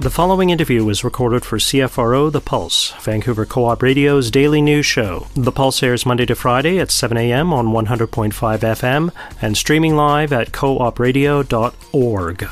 The following interview was recorded for CFRO The Pulse, Vancouver Co-op Radio's daily news show. The Pulse airs Monday to Friday at 7 a.m. on 100.5 FM and streaming live at coopradio.org.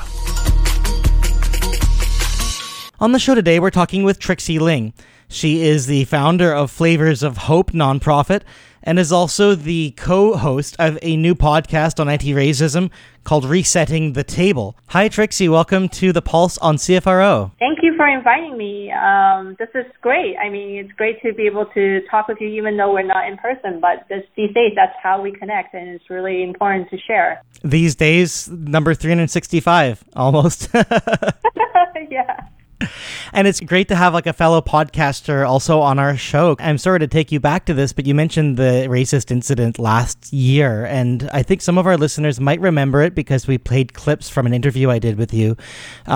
On the show today, we're talking with Trixie Ling. She is the founder of Flavors of Hope nonprofit and is also the co-host of a new podcast on anti-racism called Resetting the Table. Hi, Trixie. Welcome to The Pulse on CFRO. Thank you for inviting me. This is great. I mean, it's great to be able to talk with you even though we're not in person, but these days, that's how we connect, and it's really important to share. These days, number 365, almost. Yeah. And it's great to have like a fellow podcaster also on our show. I'm sorry to take you back to this, but you mentioned the racist incident last year, and I think some of our listeners might remember it because we played clips from an interview I did with you.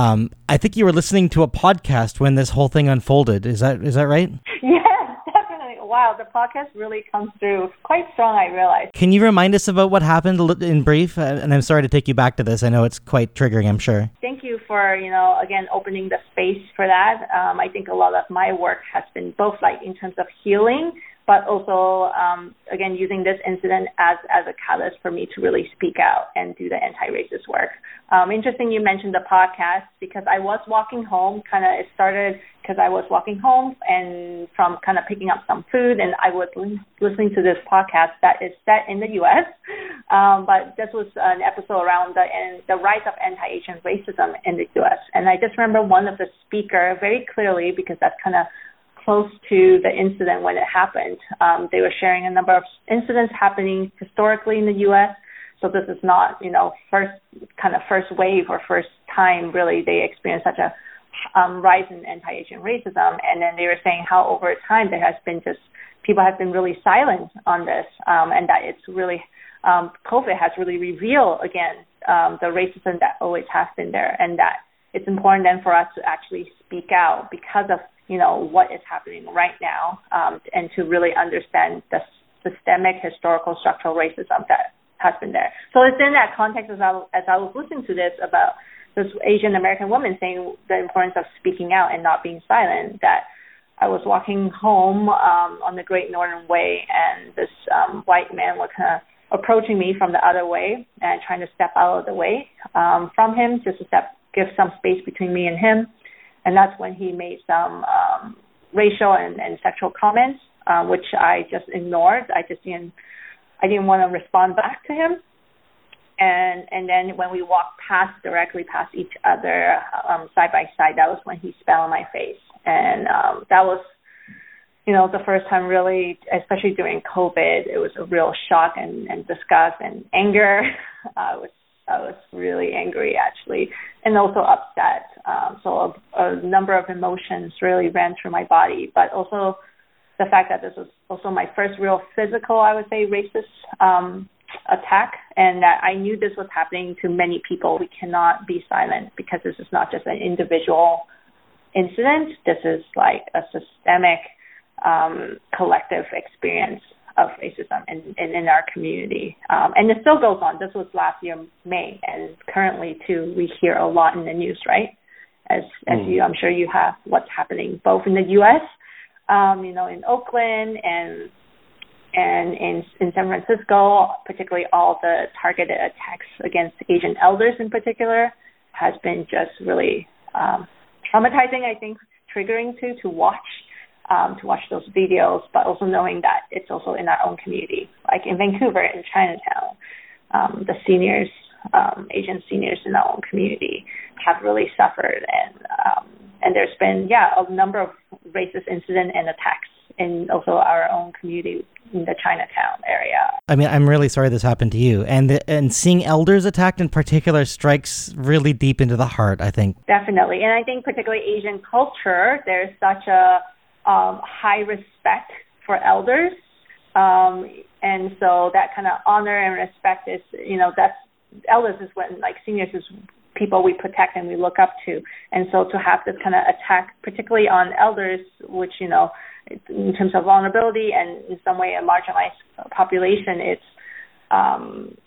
I think you were listening to a podcast when this whole thing unfolded. Is that right? Yes, definitely. Wow, the podcast really comes through quite strong, I realize. Can you remind us about what happened in brief? And I'm sorry to take you back to this. I know it's quite triggering, I'm sure. Thank you for, again, opening the space for that. I think a lot of my work has been both like in terms of healing, but also, again, using this incident as a catalyst for me to really speak out and do the anti-racist work. Interesting you mentioned the podcast because I was walking home, it started because I was walking home and from kind of picking up some food, and I was listening to this podcast that is set in the U.S., but this was an episode around the rise of anti-Asian racism in the U.S. And I just remember one of the speaker very clearly because that's kind of close to the incident when it happened. They were sharing a number of incidents happening historically in the U.S., so this is not, first wave or first time really they experienced such a rise in anti-Asian racism. And then they were saying how over time there has been people have been really silent on this, and that it's really, COVID has really revealed again the racism that always has been there, and that it's important then for us to actually speak out because of, what is happening right now, and to really understand the systemic historical structural racism that has been there. So it's in that context as I was listening to this about this Asian American woman saying the importance of speaking out and not being silent, that I was walking home on the Great Northern Way, and this white man was kind of approaching me from the other way and trying to step out of the way from him, just to give some space between me and him. And that's when he made some racial and sexual comments, which I just ignored. I didn't want to respond back to him. And then when we walked directly past each other, side by side, that was when he spat on my face. And that was, the first time really, especially during COVID, it was a real shock and disgust and anger. I was really angry, actually, and also upset. So a number of emotions really ran through my body, but also the fact that this was also my first real physical, I would say, racist attack, and that I knew this was happening to many people. We cannot be silent because this is not just an individual incident. This is like a systemic, collective experience of racism in our community. And it still goes on. This was last year, May, and currently, too, we hear a lot in the news, right? As you, I'm sure you have what's happening both in the U.S., in Oakland and in San Francisco, particularly all the targeted attacks against Asian elders in particular has been just really traumatizing, I think, triggering to watch those videos, but also knowing that it's also in our own community, like in Vancouver, in Chinatown, the seniors, Asian seniors in our own community have really suffered, and there's been, a number of racist incidents and attacks in also our own community in the Chinatown area. I mean, I'm really sorry this happened to you. And seeing elders attacked in particular strikes really deep into the heart, I think. Definitely. And I think particularly Asian culture, there's such a high respect for elders. And so that kind of honor and respect is, that's elders is when, like, seniors is people we protect and we look up to. And so to have this kind of attack, particularly on elders, which, in terms of vulnerability and in some way a marginalized population,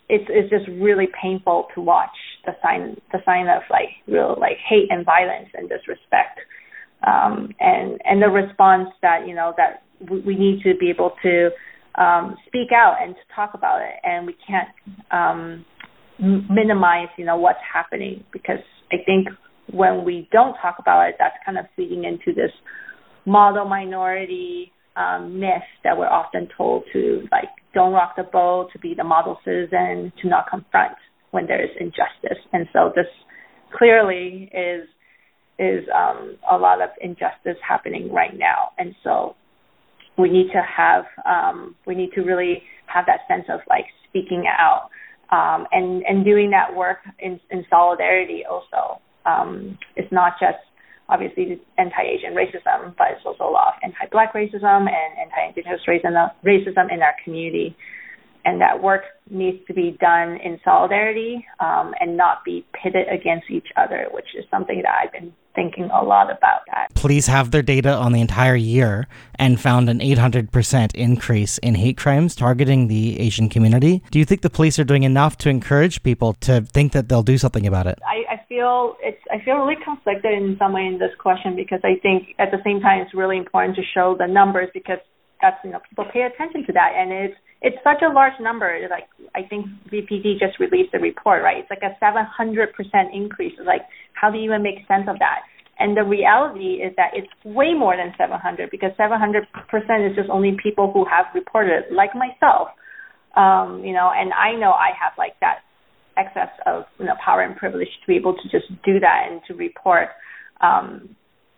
it's just really painful to watch the sign of like real like hate and violence and disrespect, and the response that that we need to be able to speak out and to talk about it, and we can't minimize what's happening, because I think when we don't talk about it, that's kind of feeding into this model minority myth that we're often told to, like, don't rock the boat, to be the model citizen, to not confront when there is injustice. And so this clearly is a lot of injustice happening right now. And so we need to really have that sense of like speaking out, and doing that work in solidarity also. It's not just obviously anti-Asian racism, but it's also a lot of anti-Black racism and anti-Indigenous racism in our community. And that work needs to be done in solidarity, and not be pitted against each other, which is something that I've been thinking a lot about. Police have their data on the entire year and found an 800% increase in hate crimes targeting the Asian community. Do you think the police are doing enough to encourage people to think that they'll do something about it? I feel really conflicted in some way in this question, because I think at the same time it's really important to show the numbers, because that's people pay attention to that, and it's such a large number. Like, I think VPD just released a report, right? It's like a 700% increase. It's like, how do you even make sense of that? And the reality is that it's way more than 700, because 700% is just only people who have reported, like myself. And I know I have like that excess of power and privilege to be able to just do that and to report. And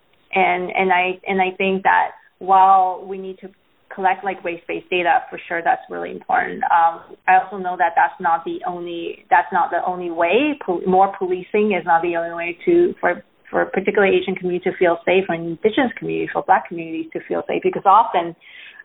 I think that while we need to collect like race-based data, for sure, that's really important. I also know that that's not the only way. More policing is not the only way for particularly Asian community to feel safe, or Indigenous community, for Black communities to feel safe, because often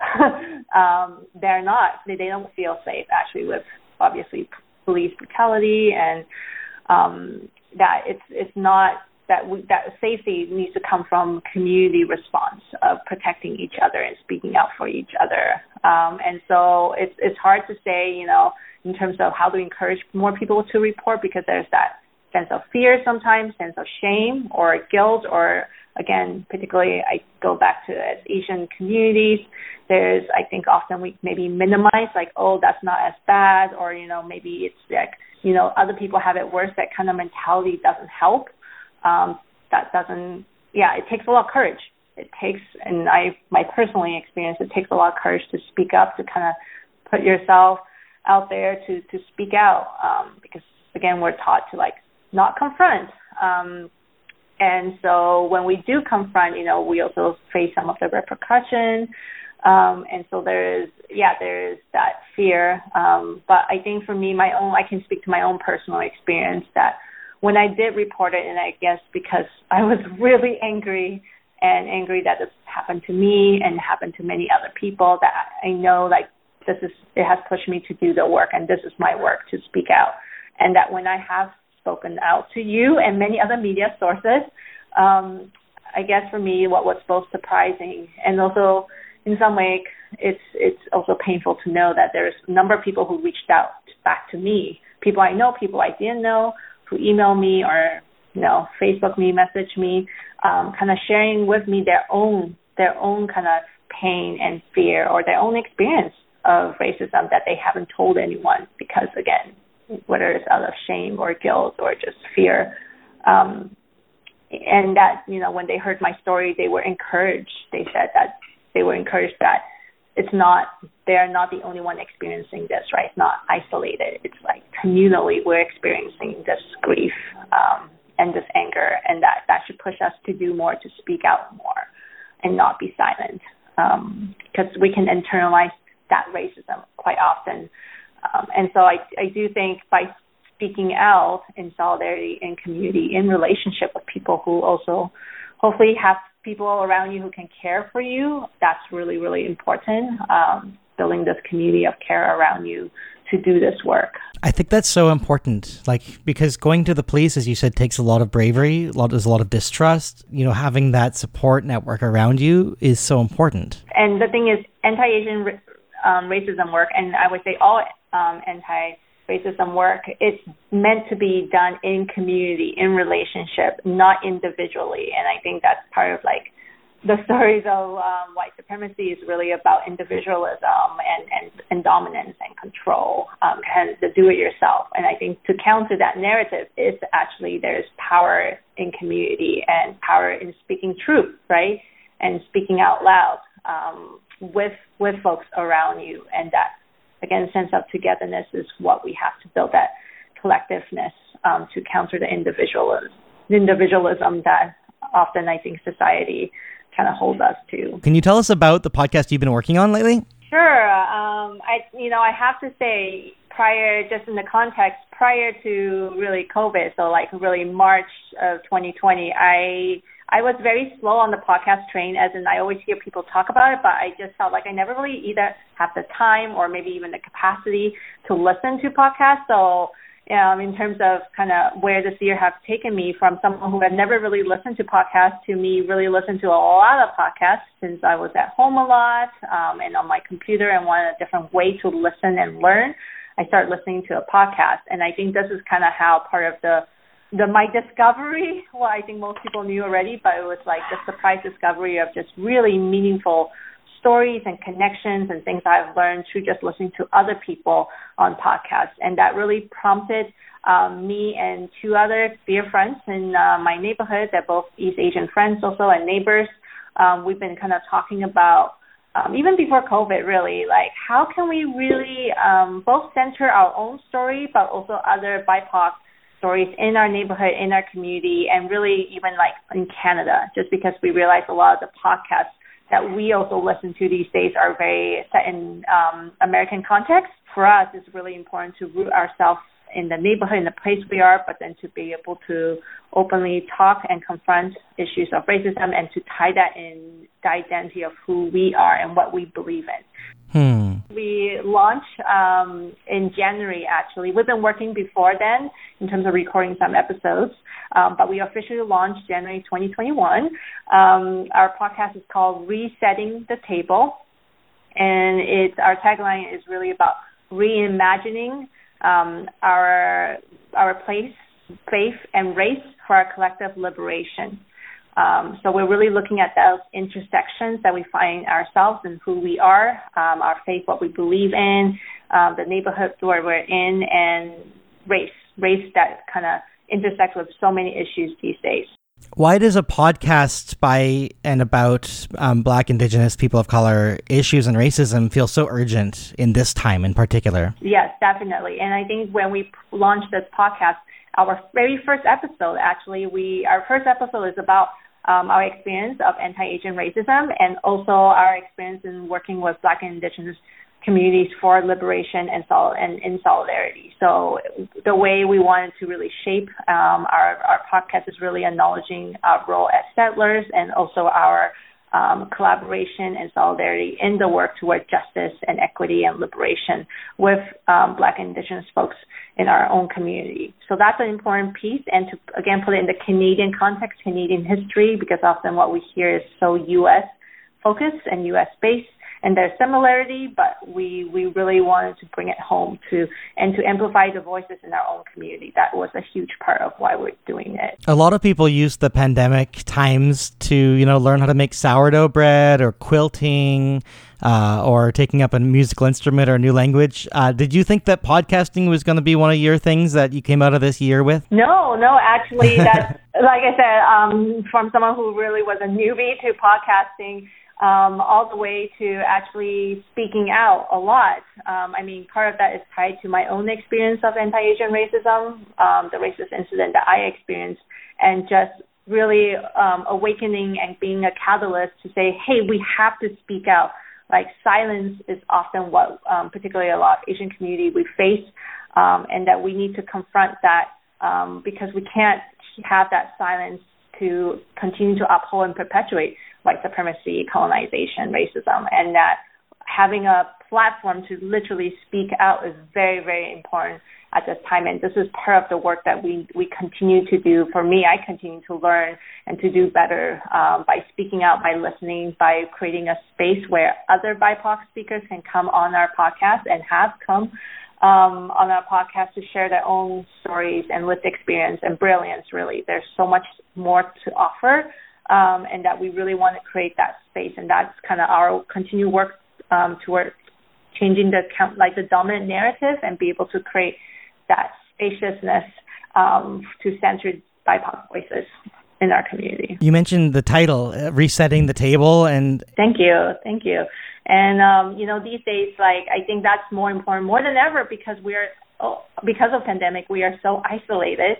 they don't feel safe actually with obviously police brutality, and that it's not that safety needs to come from community response of protecting each other and speaking out for each other. And so it's hard to say, in terms of how to encourage more people to report, because there's that sense of fear sometimes, sense of shame or guilt, or again, particularly I go back to as Asian communities, there's, I think often we maybe minimize, like, oh, that's not as bad, or, maybe it's like, other people have it worse. That kind of mentality doesn't help. It takes a lot of courage. It takes, and my personally experience, it takes a lot of courage to speak up, to kind of put yourself out there, to speak out, because again, we're taught to like not confront. And so when we do confront, we also face some of the repercussions. And so there's that fear. But I think for me, I can speak to my own personal experience, that when I did report it, and I guess because I was really angry that this happened to me and happened to many other people, that I know like it has pushed me to do the work, and this is my work to speak out. And that when I have spoken out to you and many other media sources, I guess for me, what was both surprising and also in some way it's also painful to know that there's a number of people who reached out back to me, people I know, people I didn't know, who email me or Facebook me, message me, kind of sharing with me their own kind of pain and fear, or their own experience of racism that they haven't told anyone, because again, whether it's out of shame or guilt or just fear, and that when they heard my story, they were encouraged. They said that they were encouraged that they are not the only one experiencing this, right? It's not isolated. It's like communally we're experiencing this grief and this anger, and that should push us to do more, to speak out more and not be silent, because we can internalize that racism quite often. And so I do think by speaking out in solidarity and community, in relationship with people who also hopefully have people around you who can care for you, that's really, really important, building this community of care around you to do this work. I think that's so important, because going to the police, as you said, takes a lot of bravery, there's a lot of distrust. Having that support network around you is so important. And the thing is, anti-Asian racism work, and I would say all racism work, it's meant to be done in community, in relationship, not individually. And I think that's part of like the stories of white supremacy is really about individualism and dominance and control, and the do-it-yourself. And I think to counter that narrative is actually there's power in community and power in speaking truth, right? And speaking out loud with folks around you. And that, again, sense of togetherness is what we have to build, that collectiveness to counter the individualism that often I think society kind of holds us to. Can you tell us about the podcast you've been working on lately? Sure. I have to say, just in the context, prior to really COVID, so like really March of 2020, I was very slow on the podcast train, as in I always hear people talk about it, but I just felt like I never really either have the time or maybe even the capacity to listen to podcasts. So in terms of kind of where this year has taken me from someone who had never really listened to podcasts to me really listen to a lot of podcasts since I was at home a lot and on my computer and wanted a different way to listen and learn, I started listening to a podcast. And I think this is kind of how part of my discovery, well, I think most people knew already, but it was like the surprise discovery of just really meaningful stories and connections and things I've learned through just listening to other people on podcasts. And that really prompted me and two other dear friends in my neighborhood. They're both East Asian friends also and neighbors. We've been kind of talking about, even before COVID really, like how can we really both center our own story but also other BIPOC stories in our neighborhood, in our community, and really even like in Canada, just because we realize a lot of the podcasts that we also listen to these days are very set in American context. For us, it's really important to root ourselves in the neighborhood, in the place we are, but then to be able to openly talk and confront issues of racism and to tie that in the identity of who we are and what we believe in. We launched in January, actually. We've been working before then in terms of recording some episodes, but we officially launched January 2021. Our podcast is called Resetting the Table, and our tagline is really about reimagining our place, faith, and race for our collective liberation. So we're really looking at those intersections that we find ourselves and who we are, our faith, what we believe in, the neighborhood where we're in, and race that kind of intersects with so many issues these days. Why does a podcast by and about Black, Indigenous, people of color issues and racism feel so urgent in this time in particular? Yes, definitely. And I think when we launched this podcast, our very first episode, our first episode is about our experience of anti-Asian racism and also our experience in working with Black and Indigenous communities for liberation and in solidarity. So the way we wanted to really shape our podcast is really acknowledging our role as settlers and also our collaboration and solidarity in the work toward justice and equity and liberation with Black and Indigenous folks in our own community. So that's an important piece, and to, again, put it in the Canadian context, Canadian history, because often what we hear is so U.S. focused and U.S. based, and there's similarity, but we really wanted to bring it home to amplify the voices in our own community. That was a huge part of why we're doing it. A lot of people use the pandemic times to, learn how to make sourdough bread or quilting or taking up a musical instrument or a new language. Did you think that podcasting was going to be one of your things that you came out of this year with? No, actually, that's, like I said, from someone who really was a newbie to podcasting, all the way to actually speaking out a lot. Part of that is tied to my own experience of anti-Asian racism, the racist incident that I experienced, and just really awakening and being a catalyst to say, hey, we have to speak out. Like silence is often what, particularly a lot of Asian community we face, and that we need to confront that because we can't have that silence to continue to uphold and perpetuate white supremacy, colonization, racism, and that having a platform to literally speak out is very, very important at this time. And this is part of the work that we continue to do. For me, I continue to learn and to do better by speaking out, by listening, by creating a space where other BIPOC speakers can come on our podcast and have come on our podcast to share their own stories and lived experience and brilliance, really. There's so much more to offer, and that we really want to create that space. And that's kind of our continued work towards changing the dominant narrative and be able to create that spaciousness to center BIPOC voices in our community. You mentioned the title, Resetting the Table, and... Thank you. And, these days, I think that's more important, more than ever, because because of pandemic, we are so isolated.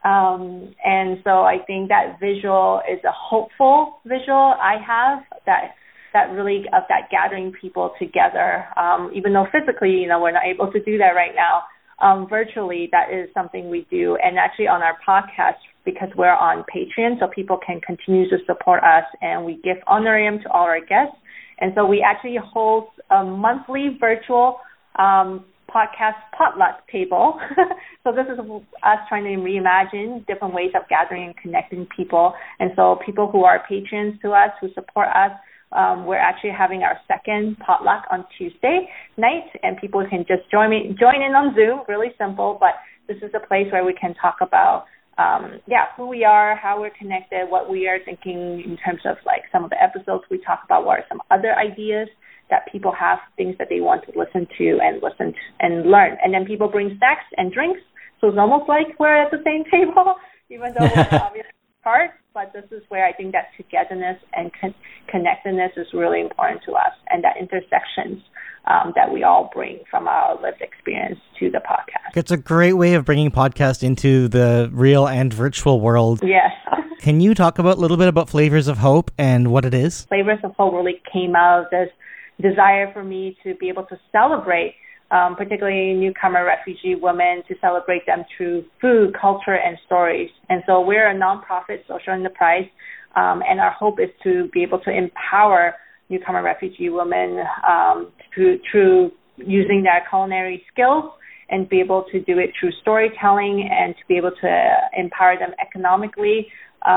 And so I think that visual is a hopeful visual I have, that really, of that gathering people together, even though physically, we're not able to do that right now. Virtually, that is something we do. And actually on our podcast, because we're on Patreon, so people can continue to support us, and we give honorarium to all our guests. And so we actually hold a monthly virtual podcast potluck table. So this is us trying to reimagine different ways of gathering and connecting people. And so people who are patrons to us, who support us, we're actually having our second potluck on Tuesday night, and people can just join in on Zoom. Really simple, but this is a place where we can talk about who we are, how we're connected, what we are thinking in terms of some of the episodes we talk about, what are some other ideas that people have, things that they want to listen to and learn. And then people bring snacks and drinks, so it's almost like we're at the same table, even though we're obviously apart. But this is where I think that togetherness and connectedness is really important to us, and that intersections that we all bring from our lived experience to the podcast. It's a great way of bringing podcast into the real and virtual world. Yes. Can you talk a little bit about Flavors of Hope and what it is? Flavors of Hope really came out of this desire for me to be able to celebrate particularly newcomer refugee women, to celebrate them through food, culture, and stories. And so we're a nonprofit social enterprise, and our hope is to be able to empower newcomer refugee women through using their culinary skills, and be able to do it through storytelling, and to be able to empower them economically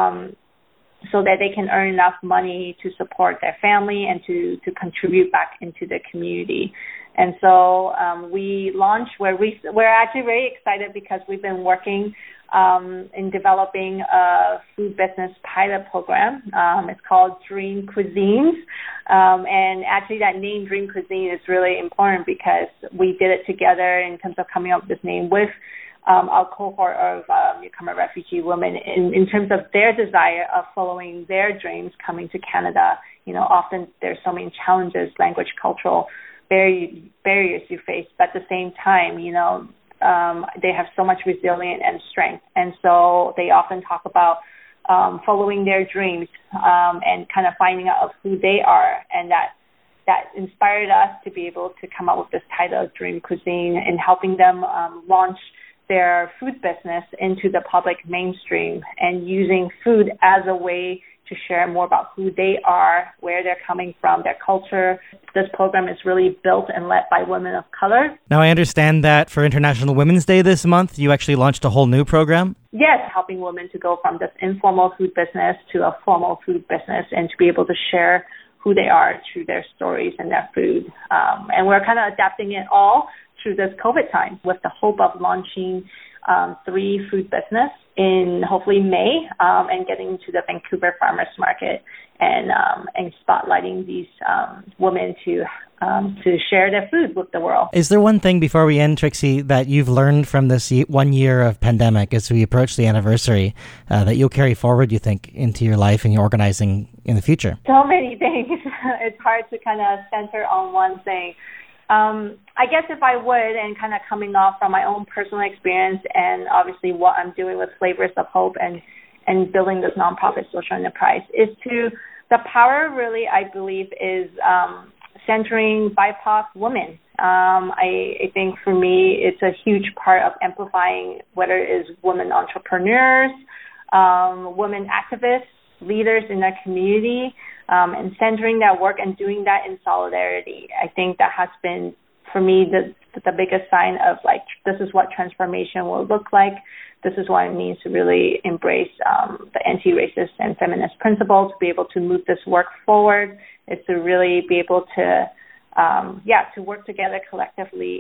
so that they can earn enough money to support their family and to contribute back into the community. And so we launched, we're actually very excited because we've been working in developing a food business pilot program. It's called Dream Cuisines. And actually that name Dream Cuisine is really important because we did it together in terms of coming up with this name with our cohort of newcomer refugee women in terms of their desire of following their dreams coming to Canada. Often there's so many challenges, language, cultural barriers you face, but at the same time, they have so much resilience and strength. And so they often talk about following their dreams and kind of finding out of who they are. And that inspired us to be able to come up with this title of Dream Cuisine and helping them launch their food business into the public mainstream and using food as a way to share more about who they are, where they're coming from, their culture. This program is really built and led by women of color. Now, I understand that for International Women's Day this month, you actually launched a whole new program? Yes, helping women to go from this informal food business to a formal food business and to be able to share who they are through their stories and their food. And we're kind of adapting it all through this COVID time with the hope of launching 3 food business in hopefully May and getting to the Vancouver Farmers Market and spotlighting these women to share their food with the world. Is there one thing before we end, Trixie, that you've learned from this 1 year of pandemic as we approach the anniversary that you'll carry forward, you think, into your life and your organizing in the future? So many things. It's hard to kind of center on one thing. I guess if I would, and kind of coming off from my own personal experience and obviously what I'm doing with Flavors of Hope and building this nonprofit social enterprise, is the power really, I believe, is centering BIPOC women. I think for me, it's a huge part of amplifying whether it is women entrepreneurs, women activists, leaders in their community, and centering that work and doing that in solidarity. I think that has been, for me, the biggest sign of this is what transformation will look like. This is what it means to really embrace the anti-racist and feminist principles, to be able to move this work forward, is to really be able to work together collectively in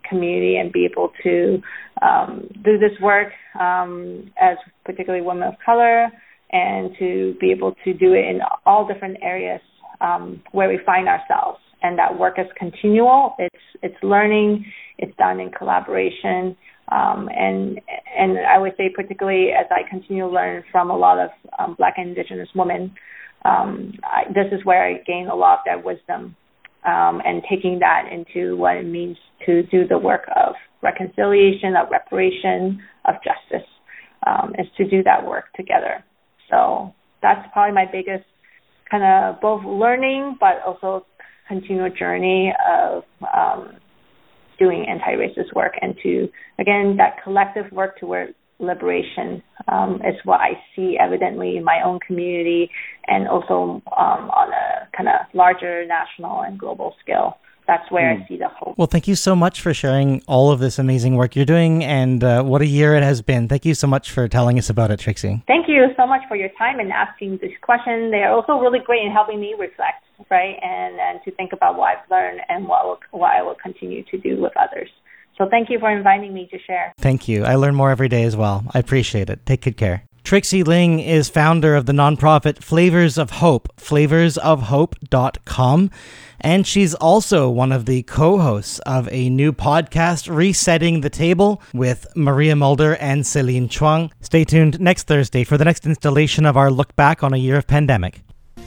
community and be able to do this work as particularly women of color, and to be able to do it in all different areas where we find ourselves. And that work is continual. It's learning. It's done in collaboration. And I would say particularly as I continue to learn from a lot of Black and Indigenous women, this is where I gain a lot of their wisdom, and taking that into what it means to do the work of reconciliation, of reparation, of justice, is to do that work together. So that's probably my biggest kind of both learning but also continual journey of doing anti-racist work, and to, again, that collective work toward liberation is what I see evidently in my own community, and also on a kind of larger national and global scale. That's where I see the hope. Well, thank you so much for sharing all of this amazing work you're doing, and what a year it has been. Thank you so much for telling us about it, Trixie. Thank you so much for your time and asking this question. They are also really great in helping me reflect, right, and to think about what I've learned and what I will continue to do with others. So thank you for inviting me to share. Thank you. I learn more every day as well. I appreciate it. Take good care. Trixie Ling is founder of the nonprofit Flavors of Hope, flavorsofhope.com. And she's also one of the co-hosts of a new podcast, Resetting the Table, with Maria Mulder and Celine Chuang. Stay tuned next Thursday for the next installation of our look back on a year of pandemic.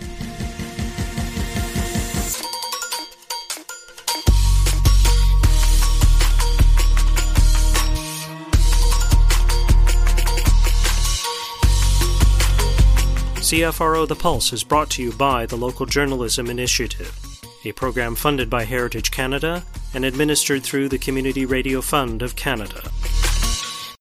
CFRO The Pulse is brought to you by the Local Journalism Initiative, a program funded by Heritage Canada and administered through the Community Radio Fund of Canada.